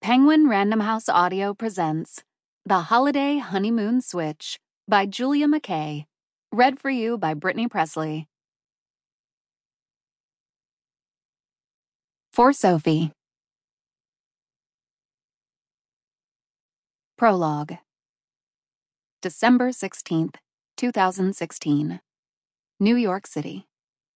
Penguin Random House Audio presents The Holiday Honeymoon Switch by Julia McKay. Read for you by Brittany Presley. For Sophie. Prologue. December 16th, 2016. New York City.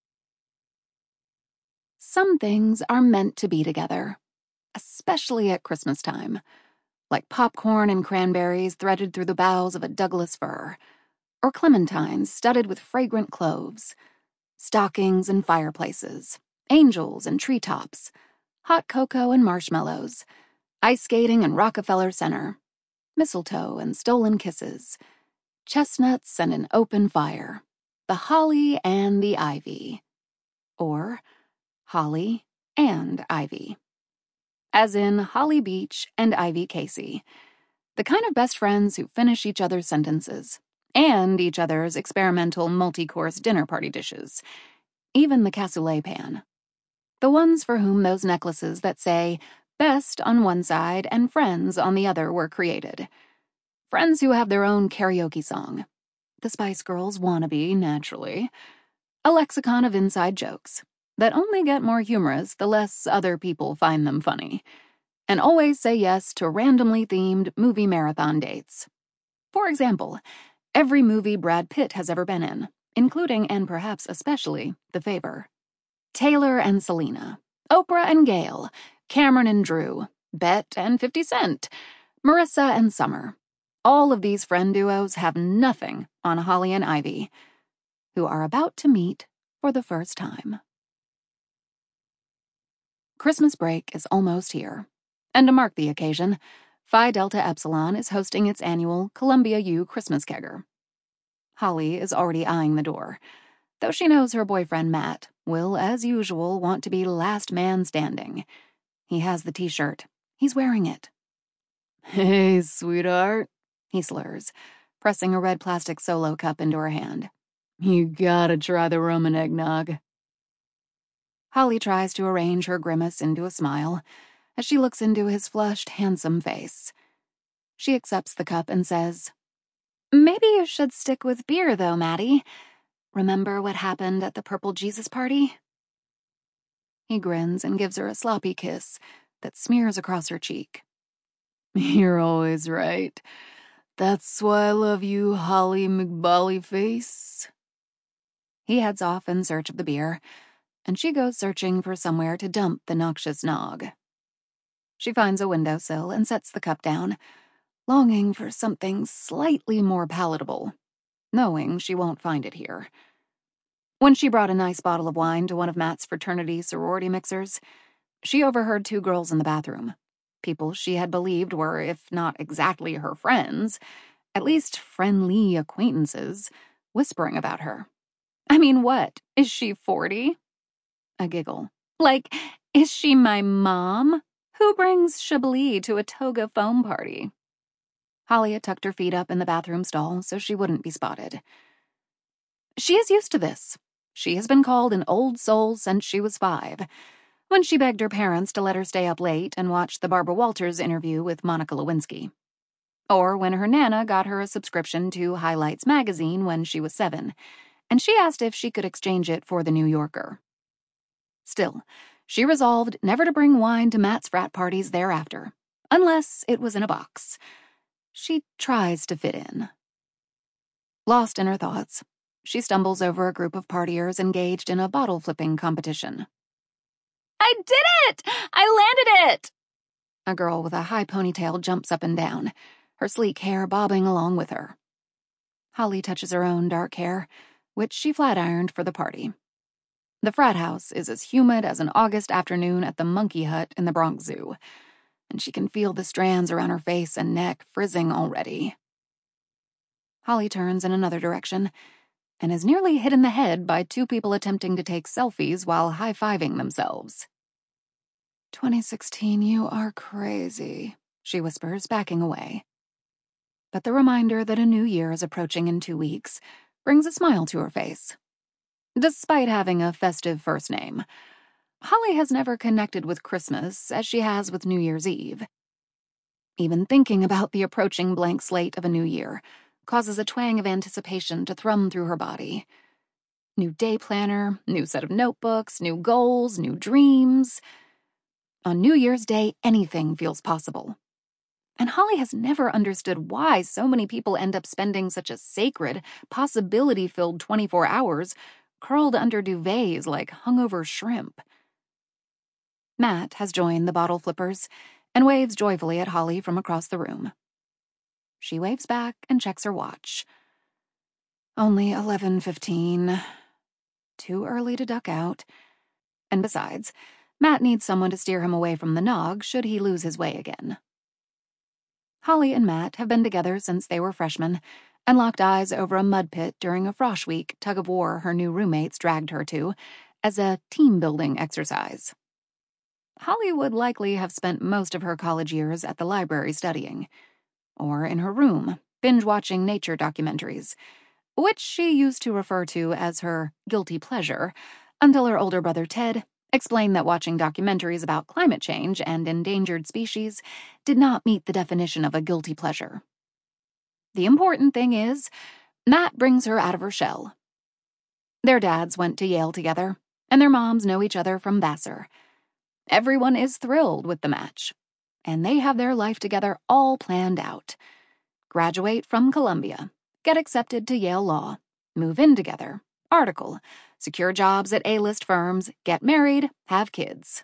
Some things are meant to be together, especially at Christmas time, like popcorn and cranberries threaded through the boughs of a Douglas fir, or clementines studded with fragrant cloves, stockings and fireplaces, angels and treetops, hot cocoa and marshmallows, ice skating in Rockefeller Center, mistletoe and stolen kisses, chestnuts and an open fire, the holly and the ivy, or Holly and Ivy, as in Holly Beach and Ivy Casey, the kind of best friends who finish each other's sentences and each other's experimental multi-course dinner party dishes, even the cassoulet pan. The ones for whom those necklaces that say best on one side and friends on the other were created. Friends who have their own karaoke song. The Spice Girls wannabe, naturally. A lexicon of inside jokes that only get more humorous the less other people find them funny. And always say yes to randomly themed movie marathon dates. For example, every movie Brad Pitt has ever been in, including and perhaps especially The Favor. Taylor and Selena, Oprah and Gail, Cameron and Drew, Bet and 50 Cent, Marissa and Summer. All of these friend duos have nothing on Holly and Ivy, who are about to meet for the first time. Christmas break is almost here, and to mark the occasion, Phi Delta Epsilon is hosting its annual Columbia U Christmas kegger. Holly is already eyeing the door, though she knows her boyfriend Matt will, as usual, want to be last man standing. He has the t-shirt. He's wearing it. "Hey, sweetheart," he slurs, pressing a red plastic Solo cup into her hand. "You gotta try the rum and eggnog." Holly tries to arrange her grimace into a smile as she looks into his flushed, handsome face. She accepts the cup and says, "Maybe you should stick with beer, though, Maddie. Remember what happened at the Purple Jesus party?" He grins and gives her a sloppy kiss that smears across her cheek. "You're always right. That's why I love you, Holly McBollyface." He heads off in search of the beer, and she goes searching for somewhere to dump the noxious nog. She finds a windowsill and sets the cup down, longing for something slightly more palatable, knowing she won't find it here. When she brought a nice bottle of wine to one of Matt's fraternity sorority mixers, she overheard two girls in the bathroom, people she had believed were, if not exactly her friends, at least friendly acquaintances, whispering about her. I mean, what? Is she 40? A giggle. Like, is she my mom? Who brings Chablis to a toga foam party? Holly had tucked her feet up in the bathroom stall so she wouldn't be spotted. She is used to this. She has been called an old soul since she was 5, when she begged her parents to let her stay up late and watch the Barbara Walters interview with Monica Lewinsky. Or when her Nana got her a subscription to Highlights magazine when she was 7, and she asked if she could exchange it for the New Yorker. Still, she resolved never to bring wine to Matt's frat parties thereafter, unless it was in a box. She tries to fit in. Lost in her thoughts, she stumbles over a group of partiers engaged in a bottle-flipping competition. "I did it! I landed it!" A girl with a high ponytail jumps up and down, her sleek hair bobbing along with her. Holly touches her own dark hair, which she flat-ironed for the party. The frat house is as humid as an August afternoon at the Monkey Hut in the Bronx Zoo, and she can feel the strands around her face and neck frizzing already. Holly turns in another direction and is nearly hit in the head by two people attempting to take selfies while high-fiving themselves. 2016, you are crazy, she whispers, backing away. But the reminder that a new year is approaching in 2 weeks brings a smile to her face. Despite having a festive first name, Holly has never connected with Christmas as she has with New Year's Eve. Even thinking about the approaching blank slate of a new year causes a twang of anticipation to thrum through her body. New day planner, new set of notebooks, new goals, new dreams. On New Year's Day, anything feels possible. And Holly has never understood why so many people end up spending such a sacred, possibility-filled 24 hours curled under duvets like hungover shrimp. Matt has joined the bottle flippers and waves joyfully at Holly from across the room. She waves back and checks her watch. Only 11:15. Too early to duck out. And besides, Matt needs someone to steer him away from the nog should he lose his way again. Holly and Matt have been together since they were freshmen and locked eyes over a mud pit during a frosh week tug-of-war her new roommates dragged her to as a team-building exercise. Holly would likely have spent most of her college years at the library studying, or in her room, binge-watching nature documentaries, which she used to refer to as her guilty pleasure, until her older brother Ted explained that watching documentaries about climate change and endangered species did not meet the definition of a guilty pleasure. The important thing is, Matt brings her out of her shell. Their dads went to Yale together, and their moms know each other from Vassar. Everyone is thrilled with the match, and they have their life together all planned out. Graduate from Columbia, get accepted to Yale Law, move in together, article, secure jobs at A-list firms, get married, have kids.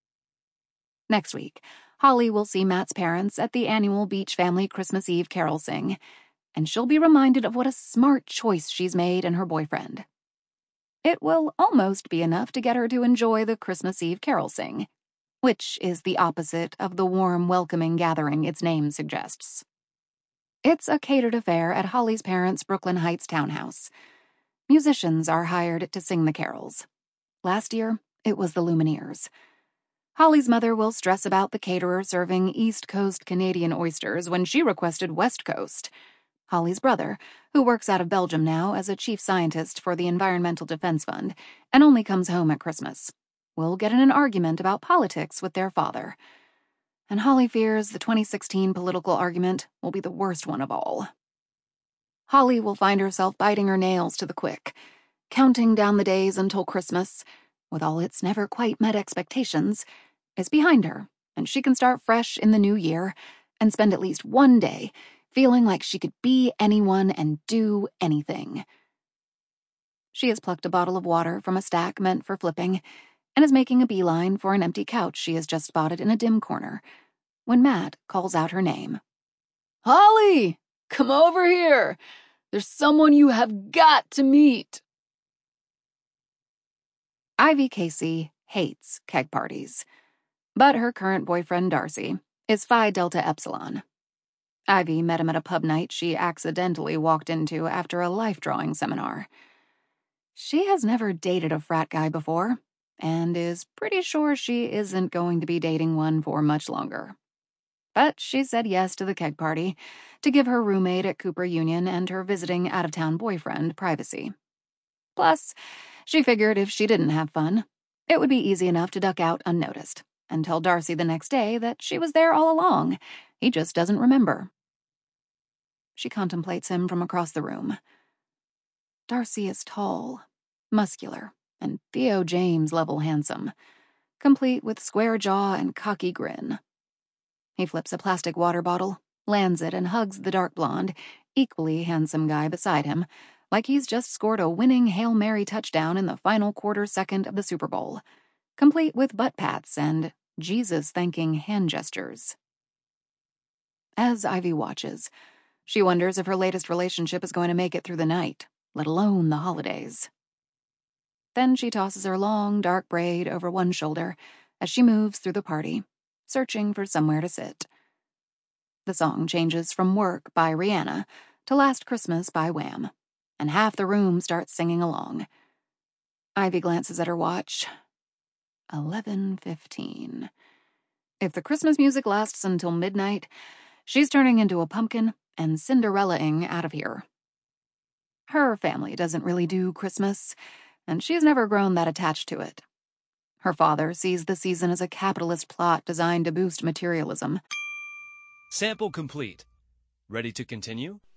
Next week, Holly will see Matt's parents at the annual Beach Family Christmas Eve carol sing, and she'll be reminded of what a smart choice she's made in her boyfriend. It will almost be enough to get her to enjoy the Christmas Eve carol sing, which is the opposite of the warm, welcoming gathering its name suggests. It's a catered affair at Holly's parents' Brooklyn Heights townhouse. Musicians are hired to sing the carols. Last year, it was the Lumineers. Holly's mother will stress about the caterer serving East Coast Canadian oysters when she requested West Coast. Holly's brother, who works out of Belgium now as a chief scientist for the Environmental Defense Fund and only comes home at Christmas, will get in an argument about politics with their father. And Holly fears the 2016 political argument will be the worst one of all. Holly will find herself biting her nails to the quick, counting down the days until Christmas, with all its never quite met expectations, is behind her, and she can start fresh in the new year and spend at least one day feeling like she could be anyone and do anything. She has plucked a bottle of water from a stack meant for flipping and is making a beeline for an empty couch she has just spotted in a dim corner, when Matt calls out her name. "Holly, come over here! There's someone you have got to meet!" Ivy Casey hates keg parties, but her current boyfriend, Darcy, is Phi Delta Epsilon. Ivy met him at a pub night she accidentally walked into after a life drawing seminar. She has never dated a frat guy before, and is pretty sure she isn't going to be dating one for much longer. But she said yes to the keg party to give her roommate at Cooper Union and her visiting out-of-town boyfriend privacy. Plus, she figured if she didn't have fun, it would be easy enough to duck out unnoticed and tell Darcy the next day that she was there all along. He just doesn't remember. She contemplates him from across the room. Darcy is tall, muscular, and Theo James-level handsome, complete with square jaw and cocky grin. He flips a plastic water bottle, lands it, and hugs the dark blonde, equally handsome guy beside him, like he's just scored a winning Hail Mary touchdown in the final quarter-second of the Super Bowl, complete with butt pats and Jesus-thanking hand gestures. As Ivy watches, she wonders if her latest relationship is going to make it through the night, let alone the holidays. Then she tosses her long, dark braid over one shoulder as she moves through the party, searching for somewhere to sit. The song changes from Work by Rihanna to Last Christmas by Wham, and half the room starts singing along. Ivy glances at her watch. 11:15. If the Christmas music lasts until midnight, she's turning into a pumpkin and Cinderella-ing out of here. Her family doesn't really do Christmas, and she's never grown that attached to it. Her father sees the season as a capitalist plot designed to boost materialism. Sample complete. Ready to continue?